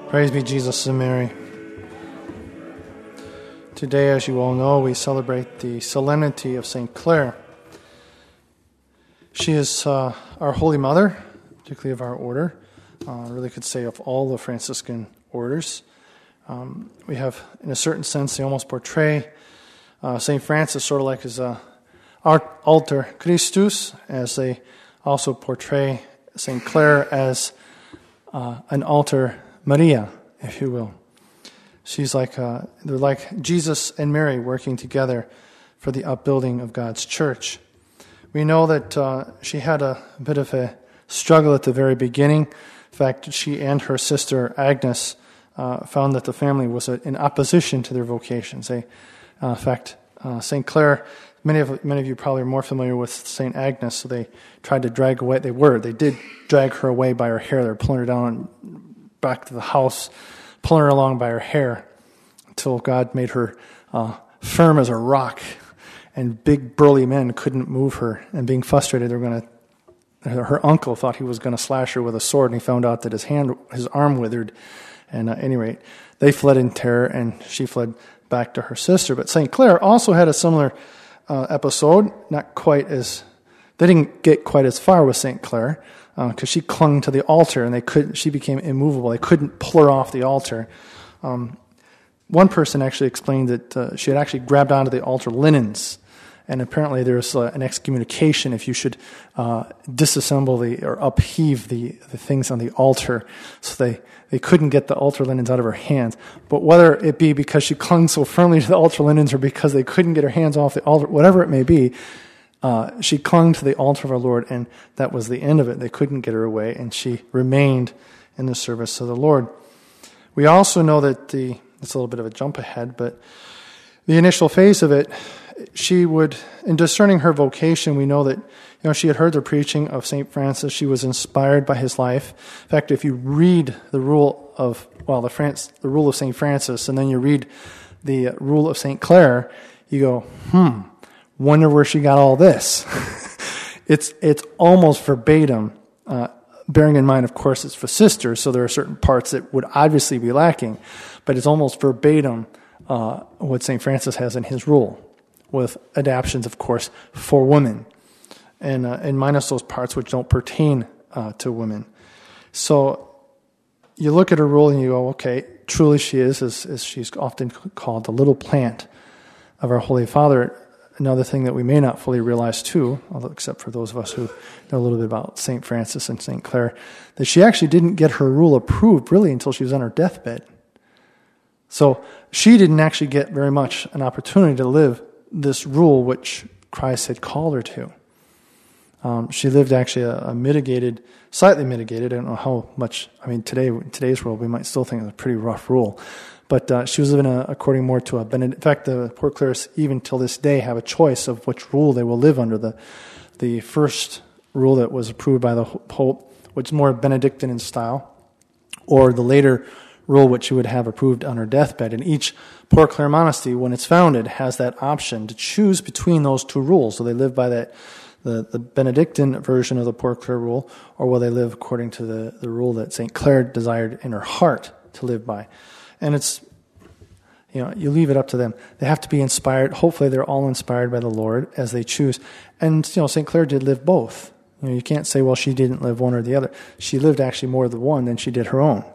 Praise be Jesus and Mary. Today, as you all know, we celebrate the solemnity of St. Clare. She is our Holy Mother, particularly of our order. I really could say of all the Franciscan orders. We have, in a certain sense, they almost portray St. Francis sort of like as a alter Christus, as they also portray St. Clare as an alter Maria, if you will. She's like, they're like Jesus and Mary working together for the upbuilding of God's church. We know that she had a bit of a struggle at the very beginning. In fact, she and her sister Agnes found that the family was in opposition to their vocations. In fact, St. Clare, many of you probably are more familiar with St. Agnes, so they tried to drag away, they did drag her away by her hair. They were pulling her down back to the house, pulling her along by her hair, until God made her firm as a rock, and big burly men couldn't move her. And being frustrated, her uncle thought he was going to slash her with a sword, and he found out that his arm withered. And at any rate, they fled in terror, and she fled back to her sister. But St. Clare also had a similar episode, they didn't get quite as far with St. Clare, because she clung to the altar, and she became immovable. They couldn't pull her off the altar. One person actually explained that she had actually grabbed onto the altar linens, and apparently there's an excommunication if you should disassemble or upheave the things on the altar. So they couldn't get the altar linens out of her hands. But whether it be because she clung so firmly to the altar linens or because they couldn't get her hands off the altar, whatever it may be, she clung to the altar of our Lord, and that was the end of it. They couldn't get her away, and she remained in the service of the Lord. We also know that it's a little bit of a jump ahead, but the initial phase of it, in discerning her vocation, we know that she had heard the preaching of St. Francis. She was inspired by his life. In fact, if you read the rule of St. Francis, and then you read the rule of St. Clare, you go, wonder where she got all this. It's almost verbatim, bearing in mind, of course, it's for sisters, so there are certain parts that would obviously be lacking, but it's almost verbatim what St. Francis has in his rule, with adaptions, of course, for women, and minus those parts which don't pertain to women. So you look at her rule and you go, okay, truly she is, as she's often called, the little plant of our Holy Father. Another thing that we may not fully realize too, although except for those of us who know a little bit about St. Francis and St. Clare, that she actually didn't get her rule approved really until she was on her deathbed. So she didn't actually get very much an opportunity to live this rule which Christ had called her to. She lived actually a slightly mitigated, I don't know how much, in today's world we might still think it's a pretty rough rule, but she was living according more to in fact, the poor clerics even till this day have a choice of which rule they will live under. The first rule that was approved by the Pope, which is more Benedictine in style, or the later rule which she would have approved on her deathbed. And each Poor Clare monastery, when it's founded, has that option to choose between those two rules. So they live by the Benedictine version of the Poor Clare rule, or will they live according to the rule that St. Clare desired in her heart to live by. And it's, you leave it up to them. They have to be inspired. Hopefully they're all inspired by the Lord as they choose. And, St. Clare did live both. You can't say, well, she didn't live one or the other. She lived actually more of the one than she did her own.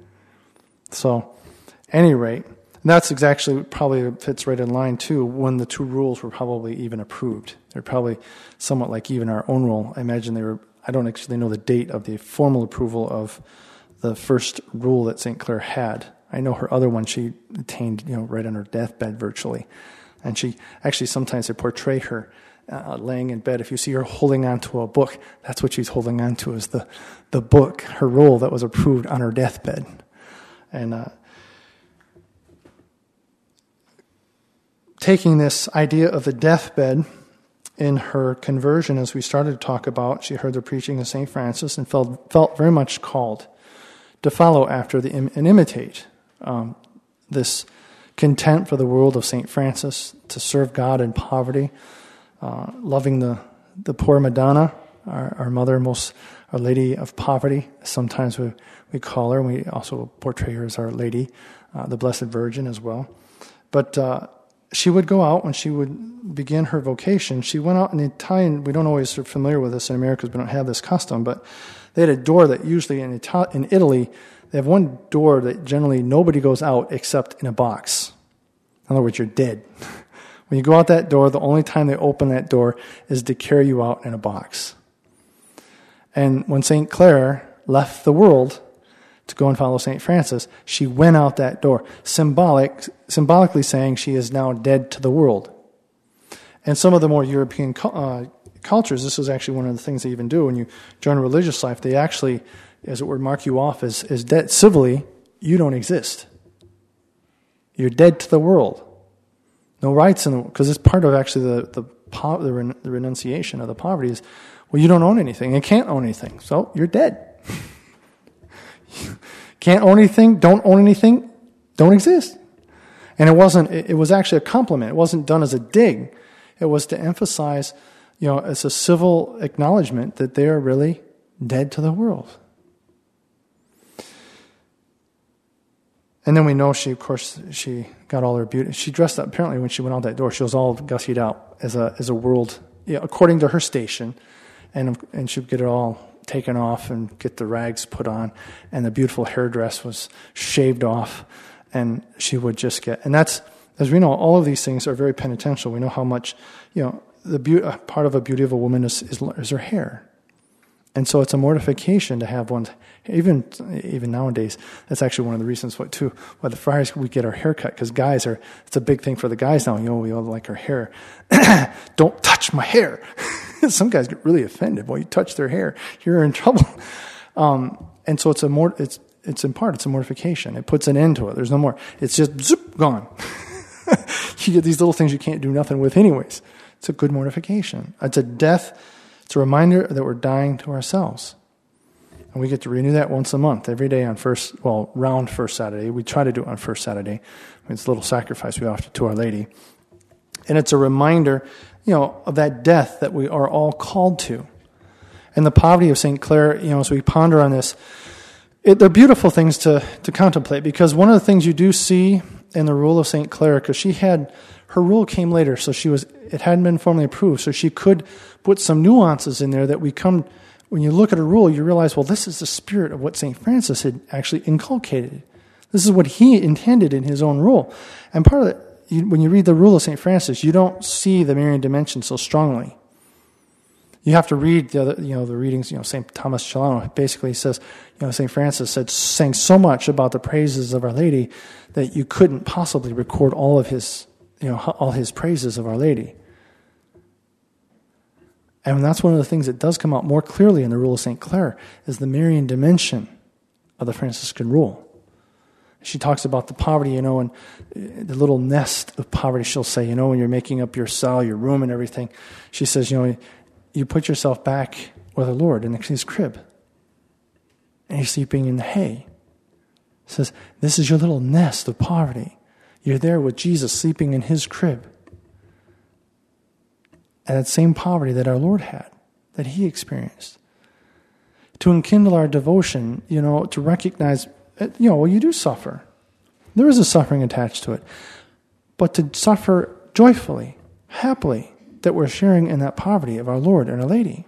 So, at any rate, that's exactly probably fits right in line too when the two rules were probably even approved. They're probably somewhat like even our own rule. I imagine I don't actually know the date of the formal approval of the first rule that St. Clare had. I know her other one she attained, right on her deathbed virtually. And she actually, sometimes they portray her laying in bed. If you see her holding on to a book, that's what she's holding on to, is the book, her rule that was approved on her deathbed. And taking this idea of the deathbed in her conversion, as we started to talk about, she heard the preaching of St. Francis and felt very much called to follow after and imitate this content for the world of St. Francis, to serve God in poverty, loving the poor Madonna, our mother, Our Lady of Poverty. Sometimes we call her, and we also portray her as Our Lady, the Blessed Virgin as well. But she would go out when she would begin her vocation. She went out in Italian. We don't always are familiar with this in America because we don't have this custom, but they had a door that usually in Italy, they have one door that generally nobody goes out except in a box. In other words, you're dead. When you go out that door, the only time they open that door is to carry you out in a box. And when St. Clare left the world to go and follow St. Francis, she went out that door, symbolically saying she is now dead to the world. And some of the more European cultures, this is actually one of the things they even do when you join religious life. They actually, as it were, mark you off as dead. Civilly, you don't exist. You're dead to the world. No rights in the world, because it's part of actually the renunciation of the poverty is, well, you don't own anything and can't own anything, so you're dead. Can't own anything, don't own anything, don't exist. And it was actually a compliment. It wasn't done as a dig. It was to emphasize, as a civil acknowledgement that they are really dead to the world. And then we know she got all her beauty. She dressed up, apparently when she went out that door, she was all gussied out as a world, according to her station. And she would get it all taken off and get the rags put on. And the beautiful hairdress was shaved off. And she would just and that's, as we know, all of these things are very penitential. We know how much, the part of a beauty of a woman is her hair. And so it's a mortification to have one, even nowadays, that's actually one of the reasons why the friars, we get our hair cut, because it's a big thing for the guys now, we all like our hair. Don't touch my hair. Some guys get really offended. Well, you touch their hair, you're in trouble. And so it's in part, it's a mortification. It puts an end to it. There's no more. It's just, zoop, gone. You get these little things you can't do nothing with anyways. It's a good mortification. It's a death. It's a reminder that we're dying to ourselves. And we get to renew that once a month, every day on round first Saturday. We try to do it on first Saturday. It's a little sacrifice we offer to Our Lady. And it's a reminder, of that death that we are all called to. And the poverty of St. Clare, as we ponder on this, they're beautiful things to contemplate, because one of the things you do see in the rule of St. Clare, because her rule came later, so it hadn't been formally approved, so she could put some nuances in there that when you look at a rule, you realize, well, this is the spirit of what St. Francis had actually inculcated. This is what he intended in his own rule. And part of it, when you read the rule of St. Francis, you don't see the Marian dimension so strongly. You have to read the readings. St. Thomas Celano basically says, St. Francis sang so much about the praises of Our Lady that you couldn't possibly record all of his, all his praises of Our Lady. And that's one of the things that does come out more clearly in the rule of St. Clare, is the Marian dimension of the Franciscan rule. She talks about the poverty, and the little nest of poverty, she'll say, when you're making up your cell, your room and everything. She says, you put yourself back with the Lord in his crib. And you're sleeping in the hay. Says, this is your little nest of poverty. You're there with Jesus sleeping in his crib. And that same poverty that our Lord had, that he experienced. To enkindle our devotion, to recognize, you do suffer. There is a suffering attached to it. But to suffer joyfully, happily, that we're sharing in that poverty of our Lord and Our Lady.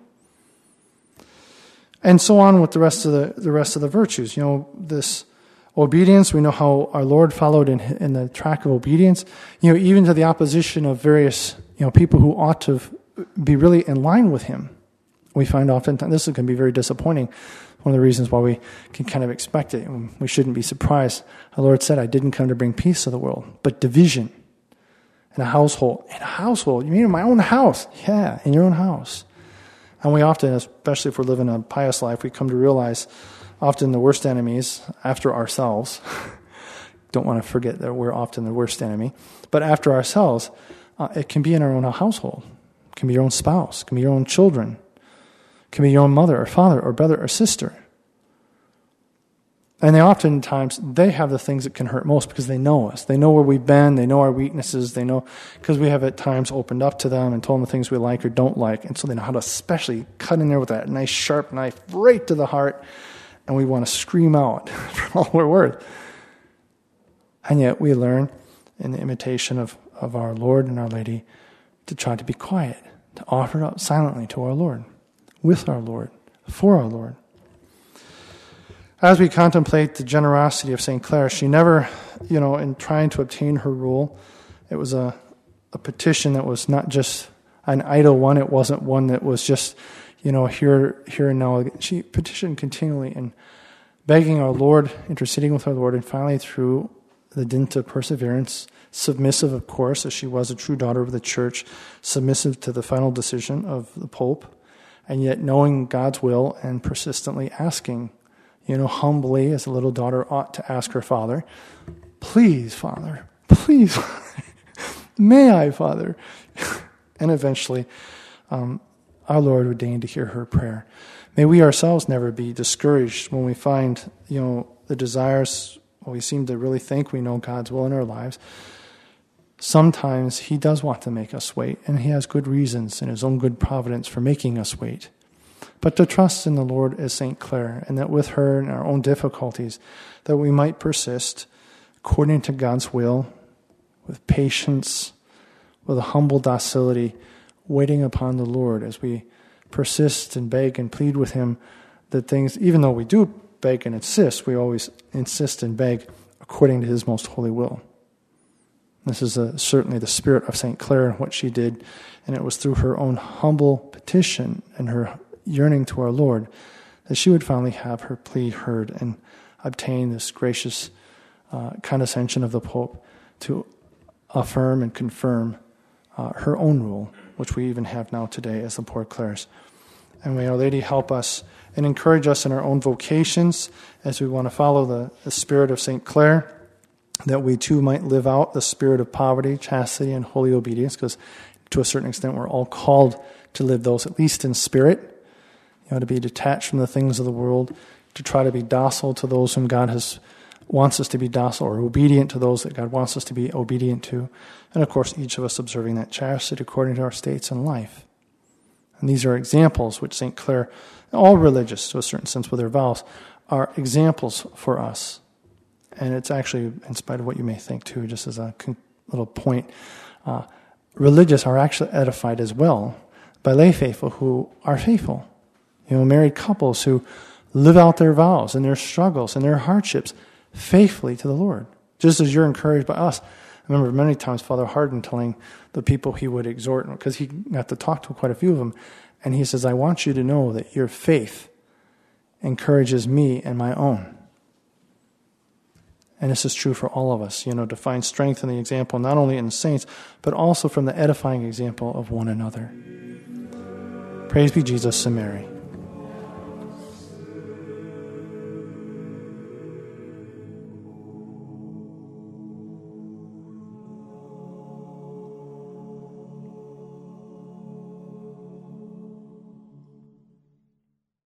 And so on with the rest of the virtues. This obedience, we know how our Lord followed in the track of obedience. Even to the opposition of various people who ought to be really in line with him. We find oftentimes this can be very disappointing. One of the reasons why we can kind of expect it, and we shouldn't be surprised. Our Lord said, I didn't come to bring peace to the world, but division in a household. In a household? You mean in my own house? Yeah, in your own house. And we often, especially if we're living a pious life, we come to realize often the worst enemies after ourselves. Don't want to forget that we're often the worst enemy. But after ourselves, it can be in our own household. It can be your own spouse. It can be your own children. It can be your own mother or father or brother or sister. And oftentimes, they have the things that can hurt most because they know us. They know where we've been. They know our weaknesses. They know, because we have at times opened up to them and told them the things we like or don't like. And so they know how to especially cut in there with that nice sharp knife right to the heart. And we want to scream out for all we're worth. And yet we learn in the imitation of our Lord and Our Lady to try to be quiet, to offer up silently to our Lord, with our Lord, for our Lord. As we contemplate the generosity of St. Clare, she never, in trying to obtain her rule, it was a petition that was not just an idle one. It wasn't one that was just, here and now. She petitioned continually in begging our Lord, interceding with our Lord, and finally through the dint of perseverance, submissive, of course, as she was a true daughter of the Church, submissive to the final decision of the Pope, and yet knowing God's will and persistently asking, humbly, as a little daughter ought to ask her father, please, Father, may I, Father? And eventually, our Lord would deign to hear her prayer. May we ourselves never be discouraged when we find, the desires, we seem to really think we know God's will in our lives. Sometimes He does want to make us wait, and He has good reasons in His own good providence for making us wait. But to trust in the Lord as St. Clare, and that with her and our own difficulties, that we might persist according to God's will, with patience, with a humble docility, waiting upon the Lord as we persist and beg and plead with Him that things, even though we do beg and insist, we always insist and beg according to His most holy will. This is certainly the spirit of St. Clare and what she did, and it was through her own humble petition and her yearning to our Lord that she would finally have her plea heard and obtain this gracious condescension of the Pope to affirm and confirm her own rule, which we even have now today as the Poor Clares. And may Our Lady help us and encourage us in our own vocations as we want to follow the spirit of St. Clare, that we too might live out the spirit of poverty, chastity, and holy obedience, because to a certain extent we're all called to live those, at least in spirit, to be detached from the things of the world, to try to be docile to those whom God wants us to be docile, or obedient to those that God wants us to be obedient to. And of course, each of us observing that chastity according to our states in life. And these are examples which St. Clare, all religious to a certain sense with their vows, are examples for us. And it's actually, in spite of what you may think too, just as a little point, religious are actually edified as well by lay faithful who are faithful. Married couples who live out their vows and their struggles and their hardships faithfully to the Lord. Just as you're encouraged by us. I remember many times Father Hardin telling the people he would exhort, because he got to talk to quite a few of them, and he says, I want you to know that your faith encourages me and my own. And this is true for all of us, to find strength in the example, not only in the saints, but also from the edifying example of one another. Praise be Jesus and Mary.